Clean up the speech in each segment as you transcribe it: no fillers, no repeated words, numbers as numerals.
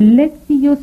Lectio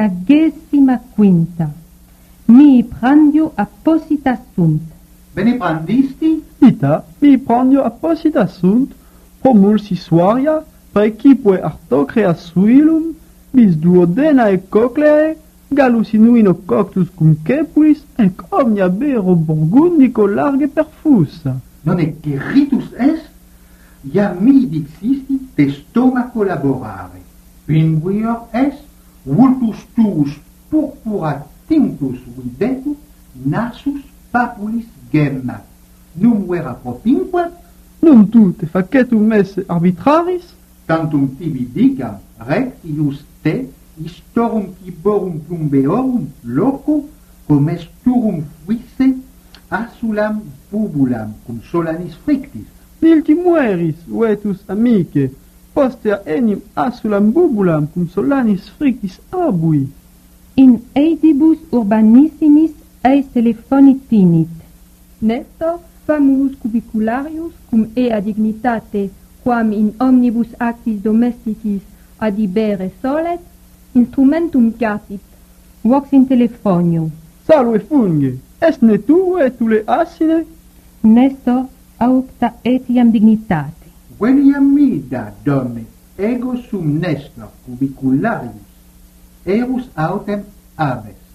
65. Mi prandio apposita sunt. Bene prandisti? Ita, mi prandio apposita sunt, promulsi suaria, praecipoe artocrea suilum, bis duodenae cocleae, galus inuino coctus cum cepulis, ec omnia bero burgundico large perfusa. Non è che ritus est, ia mi dixisti te stomaco laborare. Pinguior est, vultus tuus purpura tinctus videtus, nasus papulis gemmat. Num vera propinquat, Num tu te facetum messe arbitraris, tantum tibi dicam rectius te historum ciborum plumbeorum loco comes turum fuisse asulam bubulam cum solanis frictis. nilti mueris, vetus amice, postea enim asulam bubulam cum solanis frictis abui. In aedibus urbanissimis eis telephoni tinit. Nestor famus cubicularius cum ea dignitate quam in omnibus actis domesticis adibere solet instrumentum capit. Vox in telephonio. Salve funge, est ne tu vetule asine? Nestor aucta etiam dignitate. Veniam mida, donne, ego sum nestor cubicularius, erus autem aves.